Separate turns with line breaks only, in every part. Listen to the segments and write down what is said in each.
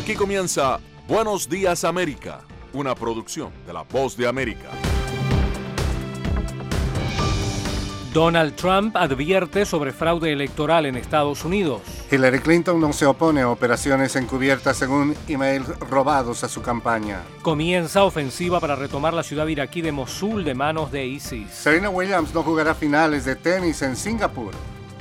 Aquí comienza Buenos Días América, una producción de La Voz de América.
Donald Trump advierte sobre fraude electoral en Estados Unidos.
Hillary Clinton no se opone a operaciones encubiertas según emails robados a su campaña.
Comienza ofensiva para retomar la ciudad iraquí de Mosul de manos de ISIS.
Serena Williams no jugará finales de tenis en Singapur.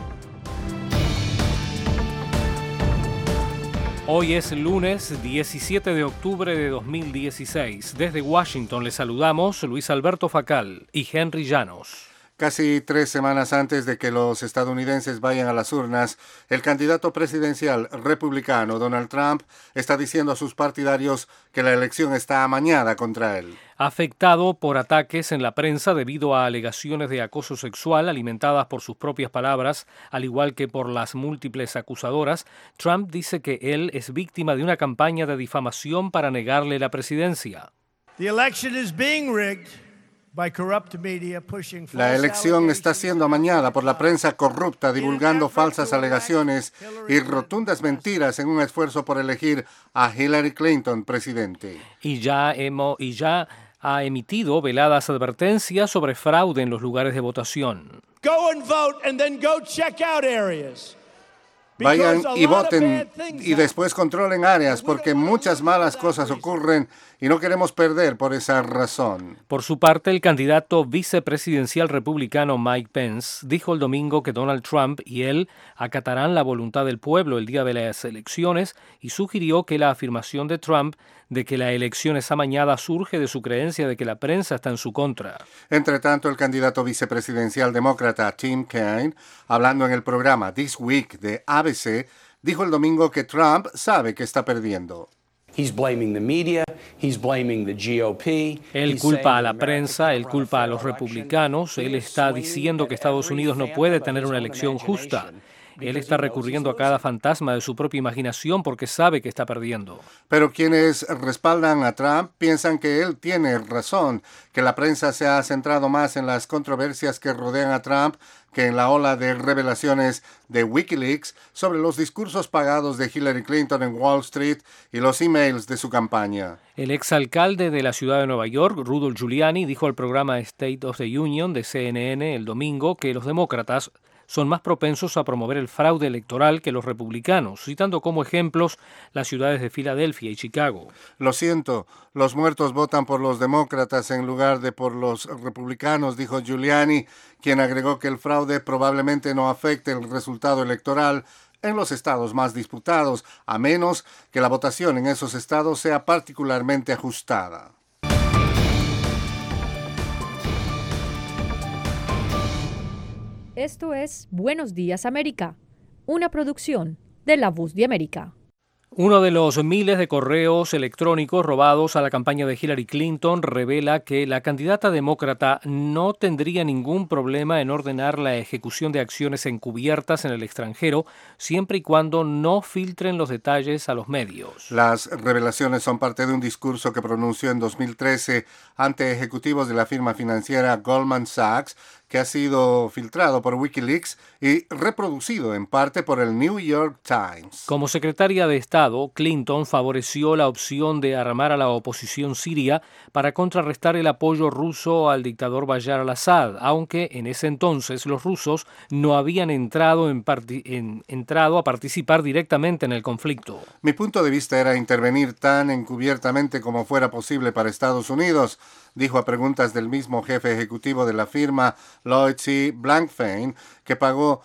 Hoy es lunes 17 de octubre de 2016. Desde Washington les saludamos Luis Alberto Facal y Henry Llanos.
Casi 3 semanas antes de que los estadounidenses vayan a las urnas, el candidato presidencial republicano Donald Trump está diciendo a sus partidarios que la elección está amañada contra él.
Afectado por ataques en la prensa debido a alegaciones de acoso sexual alimentadas por sus propias palabras, al igual que por las múltiples acusadoras, Trump dice que él es víctima de una campaña de difamación para negarle la presidencia.
The election is being rigged.
La elección está siendo amañada por la prensa corrupta, divulgando falsas alegaciones y rotundas mentiras en un esfuerzo por elegir a Hillary Clinton presidente.
Y ya ha emitido veladas advertencias sobre fraude en los lugares de votación.
Go and vote and then go check out areas.
Vayan y voten y después controlen áreas porque muchas malas cosas ocurren y no queremos perder por esa razón.
Por su parte, el candidato vicepresidencial republicano Mike Pence dijo el domingo que Donald Trump y él acatarán la voluntad del pueblo el día de las elecciones y sugirió que la afirmación de Trump de que la elección es amañada surge de su creencia de que la prensa está en su contra.
Entre tanto, el candidato vicepresidencial demócrata Tim Kaine, hablando en el programa This Week de ABC, dijo el domingo que Trump sabe que está perdiendo.
He's blaming the media, he's blaming the GOP.
Él culpa a la prensa, él culpa a los republicanos, él está diciendo que Estados Unidos no puede tener una elección justa. Él está recurriendo a cada fantasma de su propia imaginación porque sabe que está perdiendo.
Pero quienes respaldan a Trump piensan que él tiene razón, que la prensa se ha centrado más en las controversias que rodean a Trump que en la ola de revelaciones de Wikileaks sobre los discursos pagados de Hillary Clinton en Wall Street y los emails de su campaña.
El exalcalde de la ciudad de Nueva York, Rudy Giuliani, dijo al programa State of the Union de CNN el domingo que los demócratas son más propensos a promover el fraude electoral que los republicanos, citando como ejemplos las ciudades de Filadelfia y Chicago.
Lo siento, los muertos votan por los demócratas en lugar de por los republicanos, dijo Giuliani, quien agregó que el fraude probablemente no afecte el resultado electoral en los estados más disputados, a menos que la votación en esos estados sea particularmente ajustada.
Esto es Buenos Días América, una producción de La Voz de América.
Uno de los miles de correos electrónicos robados a la campaña de Hillary Clinton revela que la candidata demócrata no tendría ningún problema en ordenar la ejecución de acciones encubiertas en el extranjero, siempre y cuando no filtren los detalles a los medios.
Las revelaciones son parte de un discurso que pronunció en 2013 ante ejecutivos de la firma financiera Goldman Sachs, que ha sido filtrado por Wikileaks y reproducido en parte por el New York Times.
Como secretaria de Estado, Clinton favoreció la opción de armar a la oposición siria para contrarrestar el apoyo ruso al dictador Bashar al-Assad, aunque en ese entonces los rusos no habían entrado a participar directamente en el conflicto.
Mi punto de vista era intervenir tan encubiertamente como fuera posible para Estados Unidos, dijo a preguntas del mismo jefe ejecutivo de la firma, Lloyd C. Blankfein, que pagó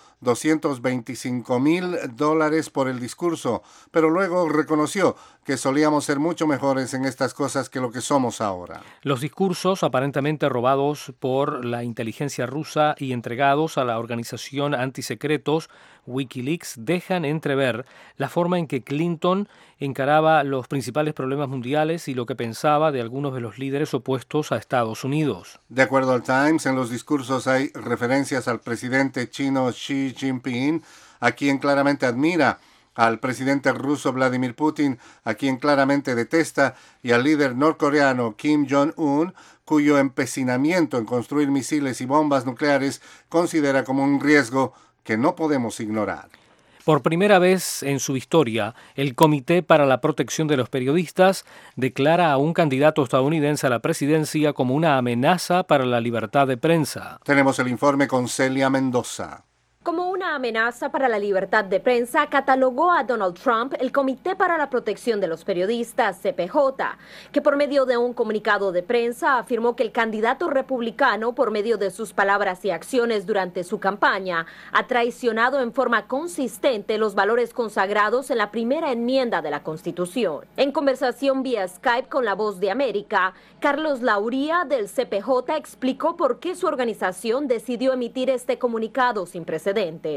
$225,000 por el discurso, pero luego reconoció que solíamos ser mucho mejores en estas cosas que lo que somos ahora.
Los discursos aparentemente robados por la inteligencia rusa y entregados a la organización antisecretos Wikileaks dejan entrever la forma en que Clinton encaraba los principales problemas mundiales y lo que pensaba de algunos de los líderes opuestos a Estados Unidos.
De acuerdo al Times, en los discursos hay referencias al presidente chino Xi Jinping, a quien claramente admira, al presidente ruso Vladimir Putin, a quien claramente detesta, y al líder norcoreano Kim Jong-un, cuyo empecinamiento en construir misiles y bombas nucleares considera como un riesgo que no podemos ignorar.
Por primera vez en su historia, el Comité para la Protección de los Periodistas declara a un candidato estadounidense a la presidencia como una amenaza para la libertad de prensa.
Tenemos el informe con Celia Mendoza.
Como una amenaza para la libertad de prensa, catalogó a Donald Trump el Comité para la Protección de los Periodistas, CPJ, que por medio de un comunicado de prensa afirmó que el candidato republicano, por medio de sus palabras y acciones durante su campaña, ha traicionado en forma consistente los valores consagrados en la primera enmienda de la Constitución. En conversación vía Skype con La Voz de América, Carlos Lauría del CPJ explicó por qué su organización decidió emitir este comunicado sin precedentes.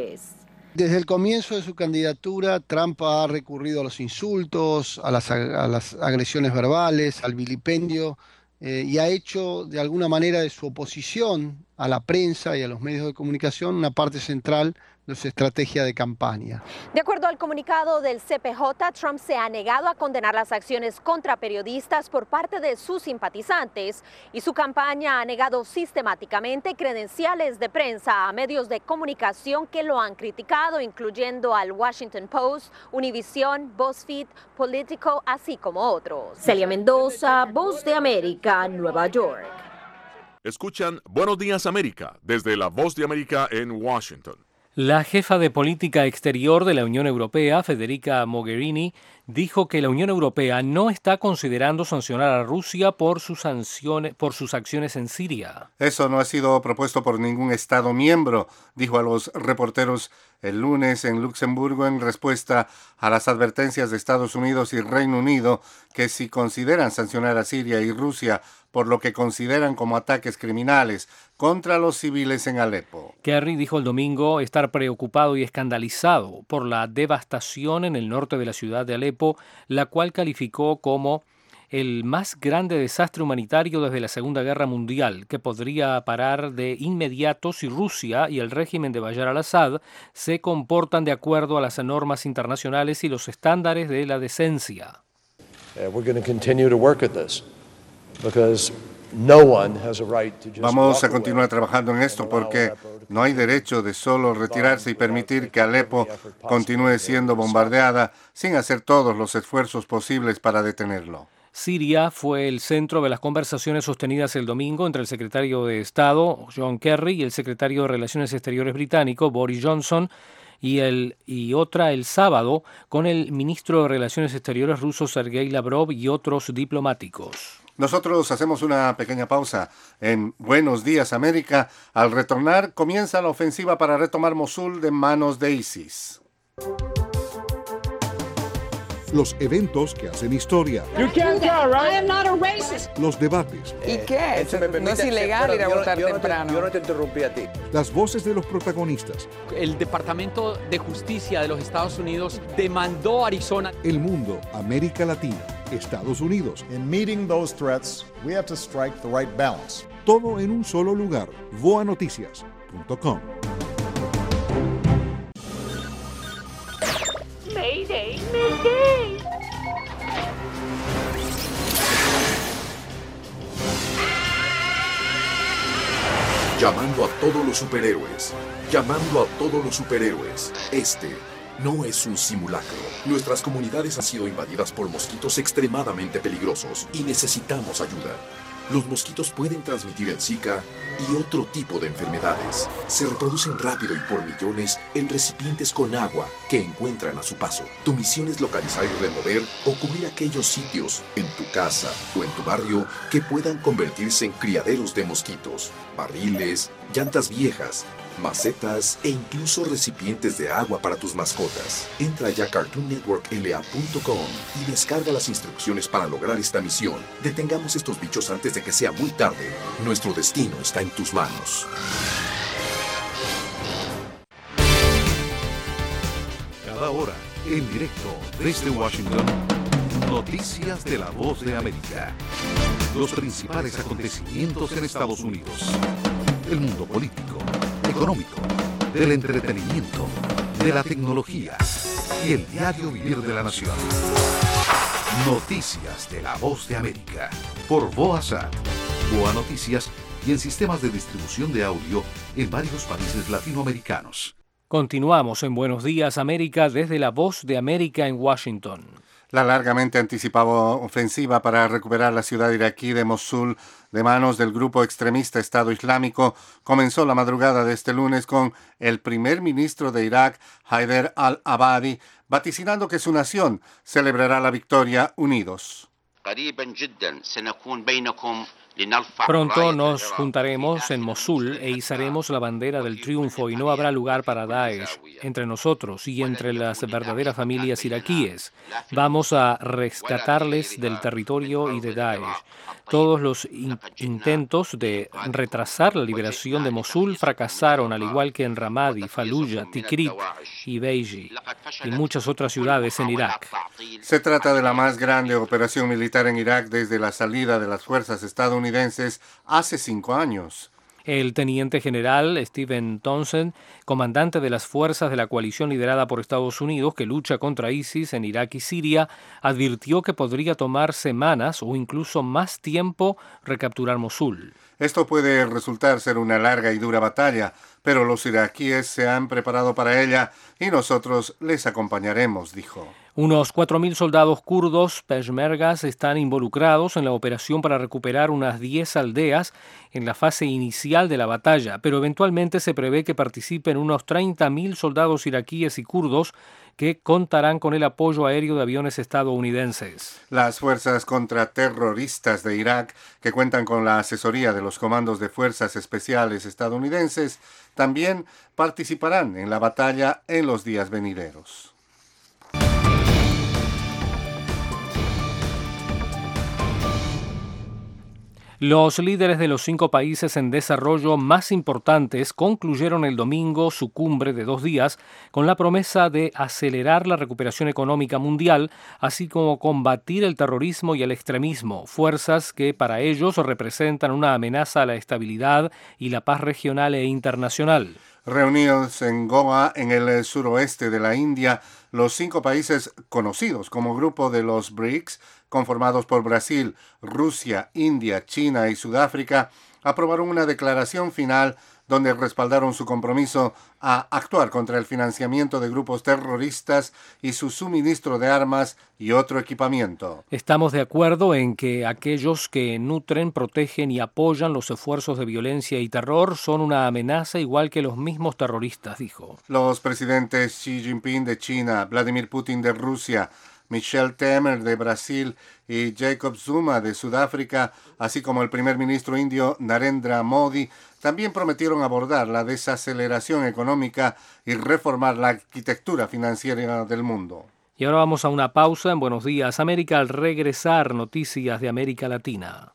Desde el comienzo de su candidatura, Trump ha recurrido a los insultos, a las agresiones verbales, al vilipendio, y ha hecho de alguna manera de su oposición a la prensa y a los medios de comunicación una parte central de su estrategia de campaña.
De acuerdo al comunicado del CPJ, Trump se ha negado a condenar las acciones contra periodistas por parte de sus simpatizantes y su campaña ha negado sistemáticamente credenciales de prensa a medios de comunicación que lo han criticado, incluyendo al Washington Post, Univision, BuzzFeed, Politico, así como otros. Celia Mendoza, Voz de América, Nueva York.
Escuchan Buenos Días América desde La Voz de América en Washington.
La jefa de política exterior de la Unión Europea, Federica Mogherini, dijo que la Unión Europea no está considerando sancionar a Rusia por sus acciones en Siria.
Eso no ha sido propuesto por ningún Estado miembro, dijo a los reporteros el lunes en Luxemburgo en respuesta a las advertencias de Estados Unidos y Reino Unido que si consideran sancionar a Siria y Rusia por lo que consideran como ataques criminales contra los civiles en Alepo.
Kerry dijo el domingo estar preocupado y escandalizado por la devastación en el norte de la ciudad de Alepo, la cual calificó como el más grande desastre humanitario desde la Segunda Guerra Mundial, que podría parar de inmediato si Rusia y el régimen de Bashar al-Assad se comportan de acuerdo a las normas internacionales y los estándares de la decencia.
Vamos a continuar trabajando en esto porque no hay derecho de solo retirarse y permitir que Alepo continúe siendo bombardeada sin hacer todos los esfuerzos posibles para detenerlo.
Siria fue el centro de las conversaciones sostenidas el domingo entre el secretario de Estado, John Kerry, y el secretario de Relaciones Exteriores británico, Boris Johnson, y otra el sábado con el ministro de Relaciones Exteriores ruso, Sergei Lavrov, y otros diplomáticos.
Nosotros hacemos una pequeña pausa en Buenos Días América. Al retornar, comienza la ofensiva para retomar Mosul de manos de ISIS.
Los eventos que hacen historia.
You can't go, right? I am not a racist.
Los debates.
¿Y qué? No es ilegal ir a votar temprano.
Yo no te interrumpí a ti.
Las voces de los protagonistas.
El Departamento de Justicia de los Estados Unidos demandó a Arizona.
El mundo, América Latina, Estados Unidos.
In meeting those threats, we have to strike the right balance.
Todo en un solo lugar. voanoticias.com.
Mayday, Mayday.
Llamando a todos los superhéroes. Llamando a todos los superhéroes. Este no es un simulacro. Nuestras comunidades han sido invadidas por mosquitos extremadamente peligrosos y necesitamos ayuda. Los mosquitos pueden transmitir el Zika y otro tipo de enfermedades. Se reproducen rápido y por millones en recipientes con agua que encuentran a su paso. Tu misión es localizar y remover o cubrir aquellos sitios en tu casa o en tu barrio que puedan convertirse en criaderos de mosquitos, barriles, llantas viejas, macetas e incluso recipientes de agua para tus mascotas. Entra ya a CartoonNetworkLA.com y descarga las instrucciones para lograr esta misión. Detengamos estos bichos antes de que sea muy tarde. Nuestro destino está en tus manos.
Cada hora, en directo desde Washington, noticias de La Voz de América. Los principales acontecimientos en Estados Unidos. El mundo político, económico, del entretenimiento, de la tecnología y el diario vivir de la nación. Noticias de La Voz de América por VOASAT, Boa Noticias y en sistemas de distribución de audio en varios países latinoamericanos.
Continuamos en Buenos Días América desde La Voz de América en Washington.
La largamente anticipada ofensiva para recuperar la ciudad iraquí de Mosul de manos del grupo extremista Estado Islámico comenzó la madrugada de este lunes con el primer ministro de Irak, Haider al-Abadi, vaticinando que su nación celebrará la victoria unidos.
Pronto nos juntaremos en Mosul e izaremos la bandera del triunfo y no habrá lugar para Daesh entre nosotros y entre las verdaderas familias iraquíes. Vamos a rescatarles del territorio y de Daesh. Todos los intentos de retrasar la liberación de Mosul fracasaron, al igual que en Ramadi, Fallujah, Tikrit y Beiji y muchas otras ciudades en Irak.
Se trata de la más grande operación militar en Irak desde la salida de las fuerzas estadounidenses hace 5 años.
El teniente general Stephen Townsend, comandante de las fuerzas de la coalición liderada por Estados Unidos que lucha contra ISIS en Irak y Siria, advirtió que podría tomar semanas o incluso más tiempo recapturar Mosul.
Esto puede resultar ser una larga y dura batalla, pero los iraquíes se han preparado para ella y nosotros les acompañaremos, dijo.
Unos 4.000 soldados kurdos peshmergas están involucrados en la operación para recuperar unas 10 aldeas en la fase inicial de la batalla, pero eventualmente se prevé que participen unos 30.000 soldados iraquíes y kurdos que contarán con el apoyo aéreo de aviones estadounidenses.
Las fuerzas contraterroristas de Irak, que cuentan con la asesoría de los comandos de fuerzas especiales estadounidenses, también participarán en la batalla en los días venideros.
Los líderes de los 5 países en desarrollo más importantes concluyeron el domingo su cumbre de 2 días con la promesa de acelerar la recuperación económica mundial, así como combatir el terrorismo y el extremismo, fuerzas que para ellos representan una amenaza a la estabilidad y la paz regional e internacional.
Reunidos en Goa, en el suroeste de la India, los 5 países conocidos como Grupo de los BRICS, conformados por Brasil, Rusia, India, China y Sudáfrica, aprobaron una declaración final donde respaldaron su compromiso a actuar contra el financiamiento de grupos terroristas y su suministro de armas y otro equipamiento.
Estamos de acuerdo en que aquellos que nutren, protegen y apoyan los esfuerzos de violencia y terror son una amenaza igual que los mismos terroristas, dijo.
Los presidentes Xi Jinping de China, Vladimir Putin de Rusia, Michel Temer de Brasil y Jacob Zuma de Sudáfrica, así como el primer ministro indio Narendra Modi, también prometieron abordar la desaceleración económica y reformar la arquitectura financiera del mundo.
Y ahora vamos a una pausa en Buenos Días América. Al regresar, noticias de América Latina.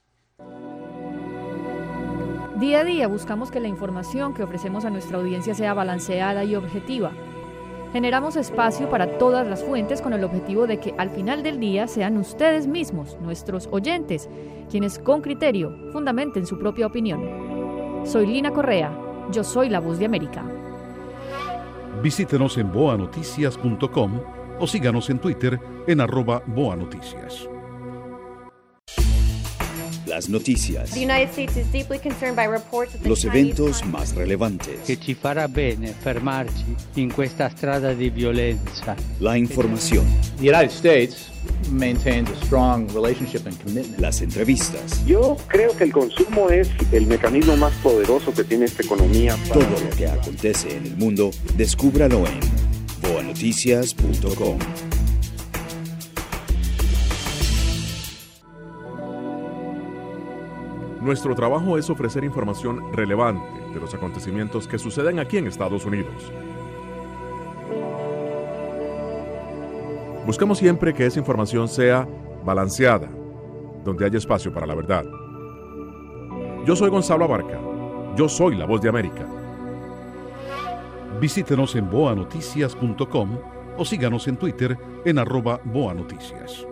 Día a día buscamos que la información que ofrecemos a nuestra audiencia sea balanceada y objetiva. Generamos espacio para todas las fuentes con el objetivo de que al final del día sean ustedes mismos, nuestros oyentes, quienes con criterio fundamenten su propia opinión. Soy Lina Correa, yo soy la Voz de América.
Visítenos en boanoticias.com o síganos en Twitter en @boanoticias.
Las noticias, los eventos más relevantes,
che ci farà bene fermarci in questa strada di violenza.
La información,
The United States maintains a strong relationship and commitment.
Las entrevistas.
Yo creo que el consumo es el mecanismo más poderoso que tiene esta economía.
Todo lo que acontece en el mundo, descúbralo en boanoticias.com.
Nuestro trabajo es ofrecer información relevante de los acontecimientos que suceden aquí en Estados Unidos. Buscamos siempre que esa información sea balanceada, donde haya espacio para la verdad. Yo soy Gonzalo Abarca. Yo soy la Voz de América.
Visítenos en boanoticias.com o síganos en Twitter en @boanoticias.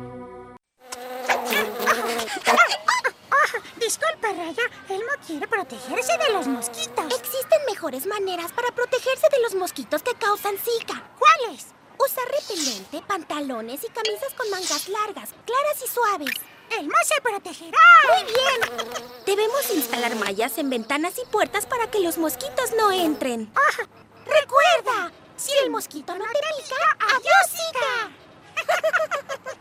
Disculpa, Raya, Elmo quiere protegerse de los mosquitos. Existen mejores maneras para protegerse de los mosquitos que causan Zika. ¿Cuáles? Usar repelente, pantalones y camisas con mangas largas, claras y suaves. ¡Elmo se protegerá! ¡Muy bien! Debemos instalar mallas en ventanas y puertas para que los mosquitos no entren. Recuerda, si el mosquito no te pica, adiós, Zika.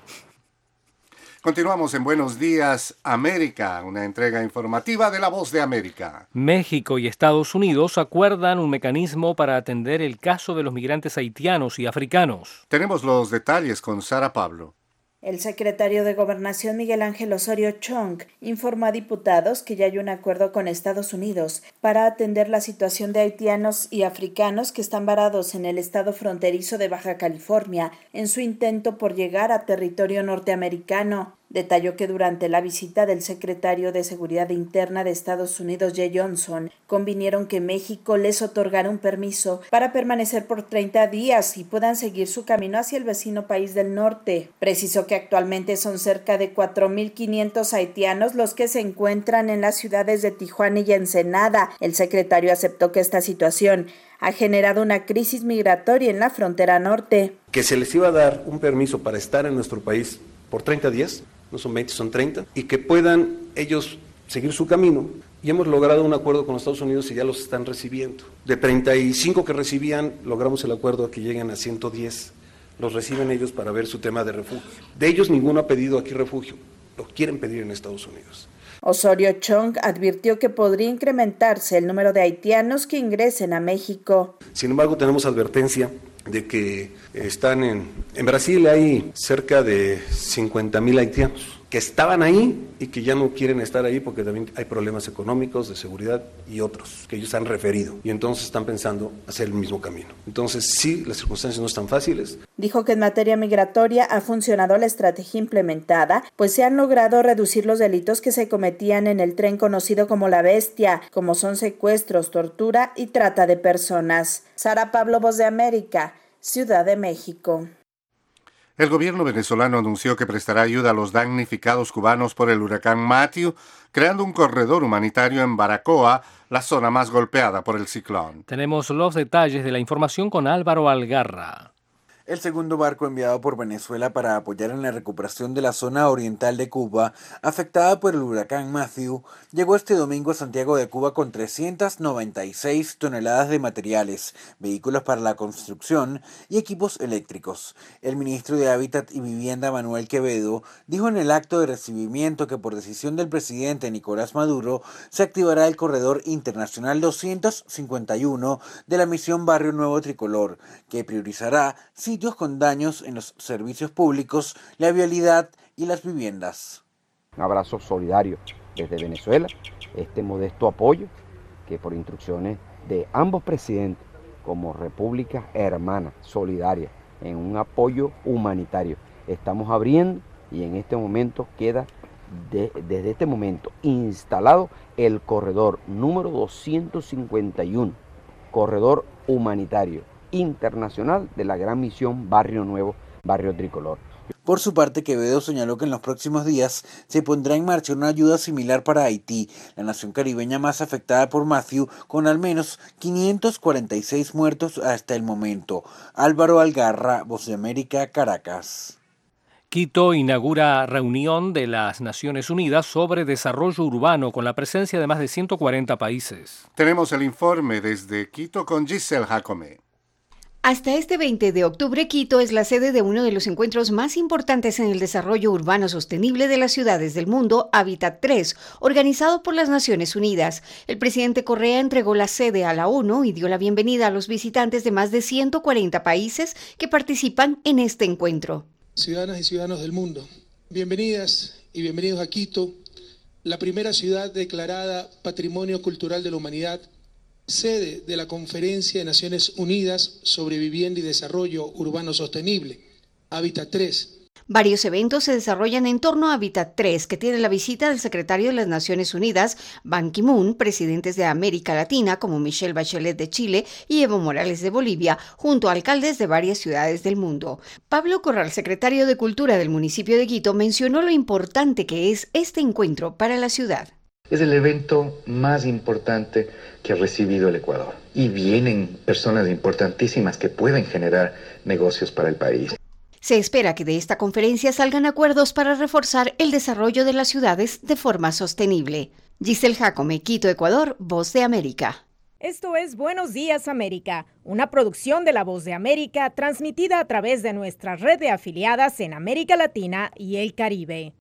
Continuamos en Buenos Días, América, una entrega informativa de La Voz de América.
México y Estados Unidos acuerdan un mecanismo para atender el caso de los migrantes haitianos y africanos.
Tenemos los detalles con Sara Pablo.
El secretario de Gobernación Miguel Ángel Osorio Chong informó a diputados que ya hay un acuerdo con Estados Unidos para atender la situación de haitianos y africanos que están varados en el estado fronterizo de Baja California en su intento por llegar a territorio norteamericano. Detalló que durante la visita del secretario de Seguridad Interna de Estados Unidos, Jeh Johnson, convinieron que México les otorgara un permiso para permanecer por 30 días y puedan seguir su camino hacia el vecino país del norte. Precisó que actualmente son cerca de 4.500 haitianos los que se encuentran en las ciudades de Tijuana y Ensenada. El secretario aceptó que esta situación ha generado una crisis migratoria en la frontera norte.
Que se les iba a dar un permiso para estar en nuestro país por 30 días, no son 20, son 30, y que puedan ellos seguir su camino. Y hemos logrado un acuerdo con los Estados Unidos y ya los están recibiendo. De 35 que recibían, logramos el acuerdo a que lleguen a 110. Los reciben ellos para ver su tema de refugio. De ellos ninguno ha pedido aquí refugio, lo quieren pedir en Estados Unidos.
Osorio Chong advirtió que podría incrementarse el número de haitianos que ingresen a México.
Sin embargo, tenemos advertencia de que están en Brasil hay cerca de 50,000 haitianos que estaban ahí y que ya no quieren estar ahí porque también hay problemas económicos, de seguridad y otros que ellos han referido y entonces están pensando hacer el mismo camino. Entonces sí, las circunstancias no están fáciles.
Dijo que en materia migratoria ha funcionado la estrategia implementada, pues se han logrado reducir los delitos que se cometían en el tren conocido como La Bestia, como son secuestros, tortura y trata de personas. Sara Pablo, Voz de América, Ciudad de México.
El gobierno venezolano anunció que prestará ayuda a los damnificados cubanos por el huracán Matthew, creando un corredor humanitario en Baracoa, la zona más golpeada por el ciclón.
Tenemos los detalles de la información con Álvaro Algarra.
El segundo barco enviado por Venezuela para apoyar en la recuperación de la zona oriental de Cuba, afectada por el huracán Matthew, llegó este domingo a Santiago de Cuba con 396 toneladas de materiales, vehículos para la construcción y equipos eléctricos. El ministro de Hábitat y Vivienda, Manuel Quevedo, dijo en el acto de recibimiento que por decisión del presidente Nicolás Maduro se activará el corredor internacional 251 de la misión Barrio Nuevo Tricolor, que priorizará sitios con daños en los servicios públicos, la vialidad y las viviendas.
Un abrazo solidario desde Venezuela, este modesto apoyo que por instrucciones de ambos presidentes como República Hermana Solidaria en un apoyo humanitario estamos abriendo y en este momento queda desde este momento instalado el corredor número 251, corredor humanitario internacional de la gran misión Barrio Nuevo, Barrio Tricolor.
Por su parte, Quevedo señaló que en los próximos días se pondrá en marcha una ayuda similar para Haití, la nación caribeña más afectada por Matthew, con al menos 546 muertos hasta el momento. Álvaro Algarra, Voz de América, Caracas.
Quito inaugura reunión de las Naciones Unidas sobre desarrollo urbano con la presencia de más de 140 países.
Tenemos el informe desde Quito con Giselle Jacome.
Hasta este 20 de octubre, Quito es la sede de uno de los encuentros más importantes en el desarrollo urbano sostenible de las ciudades del mundo, Hábitat 3, organizado por las Naciones Unidas. El presidente Correa entregó la sede a la ONU y dio la bienvenida a los visitantes de más de 140 países que participan en este encuentro.
Ciudadanas y ciudadanos del mundo, bienvenidas y bienvenidos a Quito, la primera ciudad declarada Patrimonio Cultural de la Humanidad, sede de la Conferencia de Naciones Unidas sobre Vivienda y Desarrollo Urbano Sostenible, Hábitat 3.
Varios eventos se desarrollan en torno a Hábitat 3, que tiene la visita del secretario de las Naciones Unidas, Ban Ki-moon, presidentes de América Latina como Michelle Bachelet de Chile y Evo Morales de Bolivia, junto a alcaldes de varias ciudades del mundo. Pablo Corral, secretario de Cultura del municipio de Quito, mencionó lo importante que es este encuentro para la ciudad.
Es el evento más importante que ha recibido el Ecuador y vienen personas importantísimas que pueden generar negocios para el país.
Se espera que de esta conferencia salgan acuerdos para reforzar el desarrollo de las ciudades de forma sostenible. Giselle Jacome, Quito, Ecuador, Voz de América.
Esto es Buenos Días América, una producción de La Voz de América transmitida a través de nuestra red de afiliadas en América Latina y el Caribe.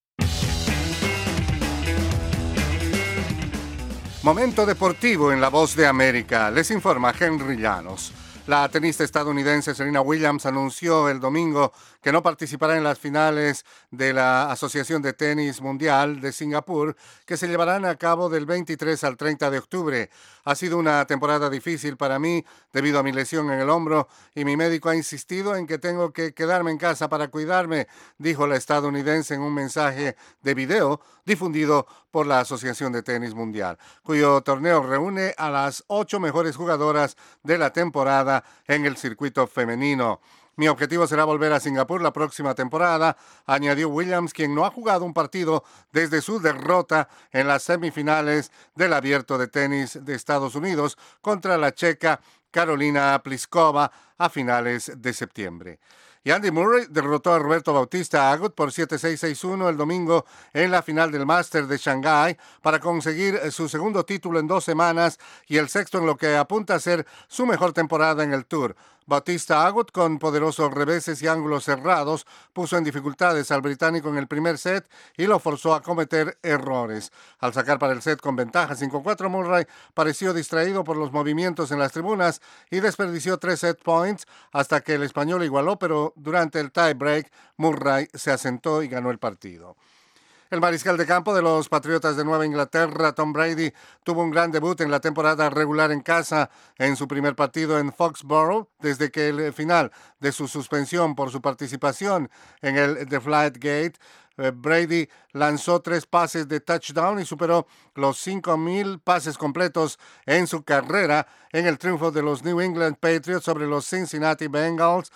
Momento deportivo en La Voz de América. Les informa Henry Llanos. La tenista estadounidense Serena Williams anunció el domingo que no participará en las finales de la Asociación de Tenis Mundial de Singapur, que se llevarán a cabo del 23 al 30 de octubre. Ha sido una temporada difícil para mí debido a mi lesión en el hombro y mi médico ha insistido en que tengo que quedarme en casa para cuidarme, dijo la estadounidense en un mensaje de video difundido por la Asociación de Tenis Mundial, cuyo torneo reúne a las 8 mejores jugadoras de la temporada en el circuito femenino. Mi objetivo será volver a Singapur la próxima temporada, añadió Williams, quien no ha jugado un partido desde su derrota en las semifinales del Abierto de Tenis de Estados Unidos contra la checa Karolina Pliskova a finales de septiembre. Y Andy Murray derrotó a Roberto Bautista Agut por 7-6-6-1 el domingo en la final del Masters de Shanghái para conseguir su segundo título en 2 semanas y el sexto en lo que apunta a ser su mejor temporada en el Tour. Bautista Agut, con poderosos reveses y ángulos cerrados, puso en dificultades al británico en el primer set y lo forzó a cometer errores. Al sacar para el set con ventaja 5-4, Murray pareció distraído por los movimientos en las tribunas y desperdició 3 set points hasta que el español igualó, pero durante el tie-break Murray se asentó y ganó el partido. El mariscal de campo de los Patriotas de Nueva Inglaterra, Tom Brady, tuvo un gran debut en la temporada regular en casa en su primer partido en Foxborough desde que el final de su suspensión por su participación en el Deflategate. Brady lanzó 3 pases de touchdown y superó los 5,000 pases completos en su carrera en el triunfo de los New England Patriots sobre los Cincinnati Bengals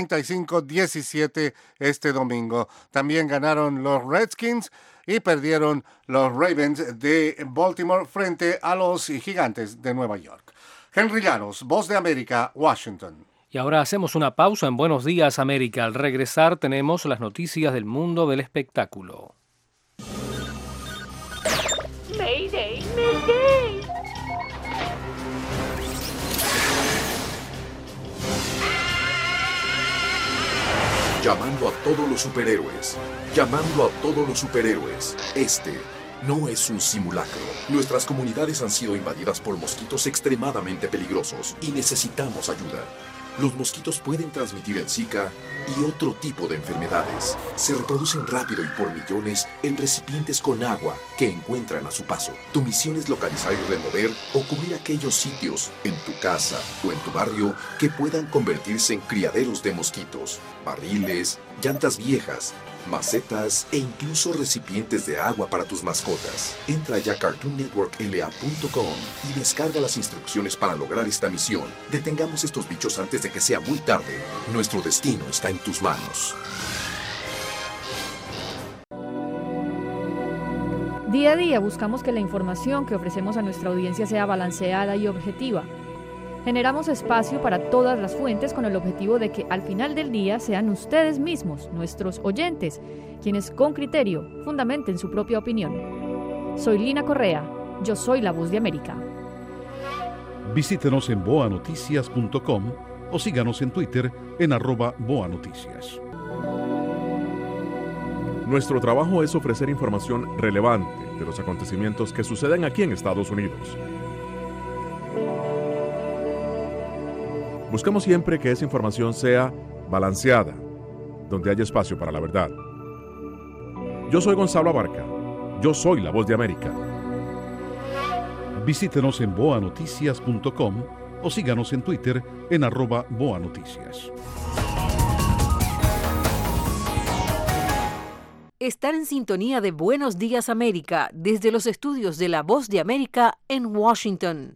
35-17 este domingo. También ganaron los Redskins y perdieron los Ravens de Baltimore frente a los Gigantes de Nueva York. Henry Llanos, Voz de América, Washington.
Y ahora hacemos una pausa en Buenos Días América. Al regresar tenemos las noticias del mundo del espectáculo.
Mayday, Mayday.
Llamando a todos los superhéroes. Llamando a todos los superhéroes. Este no es un simulacro. Nuestras comunidades han sido invadidas por mosquitos extremadamente peligrosos y necesitamos ayuda. Los mosquitos pueden transmitir el Zika y otro tipo de enfermedades. Se reproducen rápido y por millones en recipientes con agua que encuentran a su paso. Tu misión es localizar y remover o cubrir aquellos sitios en tu casa o en tu barrio que puedan convertirse en criaderos de mosquitos, barriles, llantas viejas, macetas e incluso recipientes de agua para tus mascotas. Entra ya a CartoonNetworkLA.com y descarga las instrucciones para lograr esta misión. Detengamos estos bichos antes de que sea muy tarde. Nuestro destino está en tus manos.
Día a día buscamos que la información que ofrecemos a nuestra audiencia sea balanceada y objetiva. Generamos espacio para todas las fuentes con el objetivo de que al final del día sean ustedes mismos, nuestros oyentes, quienes con criterio fundamenten su propia opinión. Soy Lina Correa, yo soy La Voz de América.
Visítenos en boanoticias.com o síganos en Twitter en @boanoticias. Nuestro trabajo es ofrecer información relevante de los acontecimientos que suceden aquí en Estados Unidos. Buscamos siempre que esa información sea balanceada, donde haya espacio para la verdad. Yo soy Gonzalo Abarca. Yo soy La Voz de América. Visítenos en boanoticias.com o síganos en Twitter en @boanoticias.
Están en sintonía de Buenos Días América desde los estudios de La Voz de América en Washington.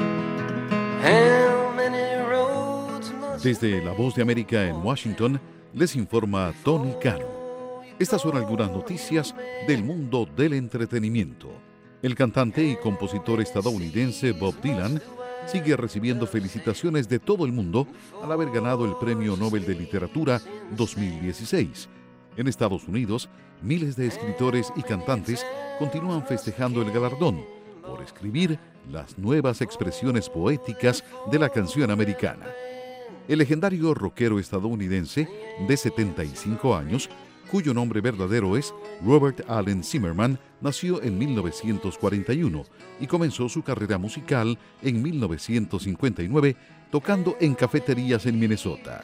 Desde La Voz de América en Washington, les informa Tony Cano. Estas son algunas noticias del mundo del entretenimiento. El cantante y compositor estadounidense Bob Dylan sigue recibiendo felicitaciones de todo el mundo al haber ganado el Premio Nobel de Literatura 2016. En Estados Unidos, miles de escritores y cantantes continúan festejando el galardón, por escribir las nuevas expresiones poéticas de la canción americana. El legendario rockero estadounidense de 75 años, cuyo nombre verdadero es Robert Allen Zimmerman, nació en 1941 y comenzó su carrera musical en 1959 tocando en cafeterías en Minnesota.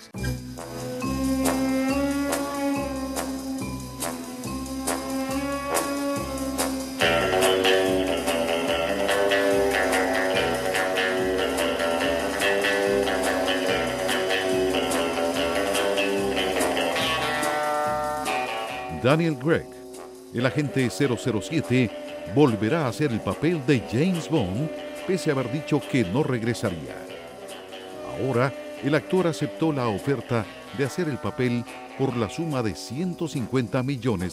Daniel Craig, el agente 007, volverá a hacer el papel de James Bond, pese a haber dicho que no regresaría. Ahora, el actor aceptó la oferta de hacer el papel por la suma de $150 millones.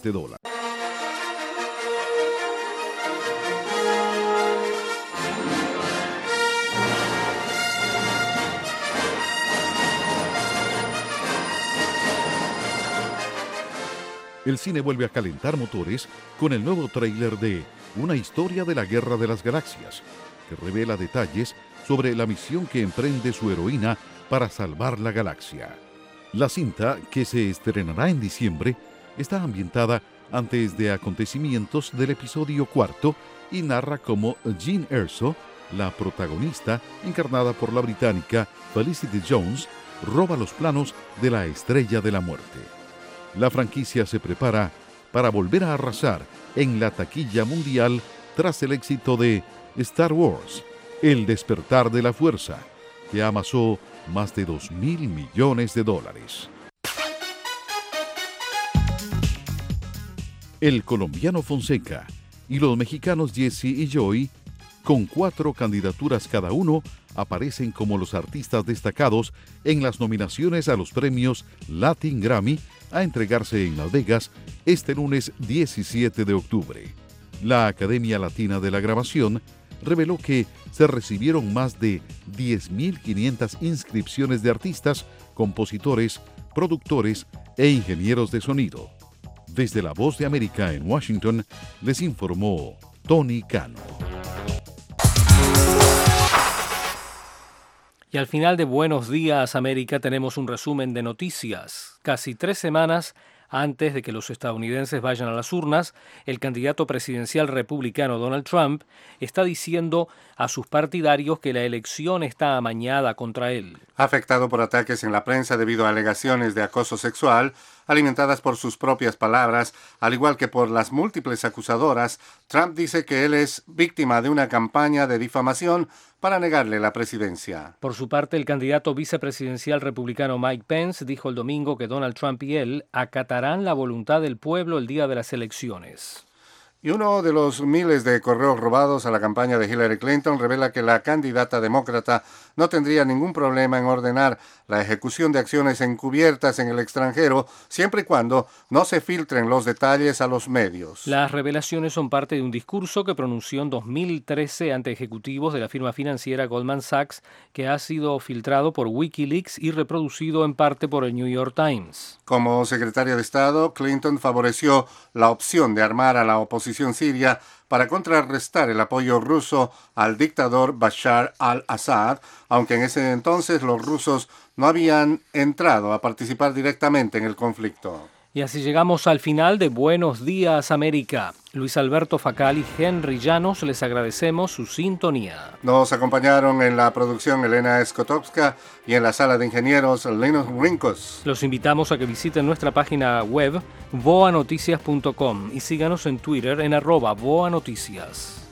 El cine vuelve a calentar motores con el nuevo tráiler de Una historia de la Guerra de las Galaxias, que revela detalles sobre la misión que emprende su heroína para salvar la galaxia. La cinta, que se estrenará en diciembre, está ambientada antes de acontecimientos del episodio 4 y narra cómo Jean Erso, la protagonista, encarnada por la británica Felicity Jones, roba los planos de la Estrella de la Muerte. La franquicia se prepara para volver a arrasar en la taquilla mundial tras el éxito de Star Wars, El despertar de la fuerza, que amasó más de $2.000 millones. El colombiano Fonseca y los mexicanos Jesse y Joy, con 4 candidaturas cada uno, aparecen como los artistas destacados en las nominaciones a los premios Latin Grammy a entregarse en Las Vegas este lunes 17 de octubre. La Academia Latina de la Grabación reveló que se recibieron más de 10.500 inscripciones de artistas, compositores, productores e ingenieros de sonido. Desde La Voz de América en Washington, les informó Tony Cano.
Y al final de Buenos Días América tenemos un resumen de noticias. Casi 3 semanas antes de que los estadounidenses vayan a las urnas, el candidato presidencial republicano Donald Trump está diciendo a sus partidarios que la elección está amañada contra él.
Afectado por ataques en la prensa debido a alegaciones de acoso sexual, alimentadas por sus propias palabras, al igual que por las múltiples acusadoras, Trump dice que él es víctima de una campaña de difamación para negarle la presidencia.
Por su parte, el candidato vicepresidencial republicano Mike Pence dijo el domingo que Donald Trump y él acatarán la voluntad del pueblo el día de las elecciones.
Y uno de los miles de correos robados a la campaña de Hillary Clinton revela que la candidata demócrata no tendría ningún problema en ordenar la ejecución de acciones encubiertas en el extranjero, siempre y cuando no se filtren los detalles a los medios.
Las revelaciones son parte de un discurso que pronunció en 2013 ante ejecutivos de la firma financiera Goldman Sachs, que ha sido filtrado por Wikileaks y reproducido en parte por el New York Times.
Como secretaria de Estado, Clinton favoreció la opción de armar a la oposición siria para contrarrestar el apoyo ruso al dictador Bashar al-Assad, aunque en ese entonces los rusos no habían entrado a participar directamente en el conflicto.
Y así llegamos al final de Buenos Días América. Luis Alberto Facal y Henry Llanos les agradecemos su sintonía.
Nos acompañaron en la producción Elena Skotowska y en la sala de ingenieros Linus Rincos.
Los invitamos a que visiten nuestra página web voanoticias.com y síganos en Twitter en @voanoticias.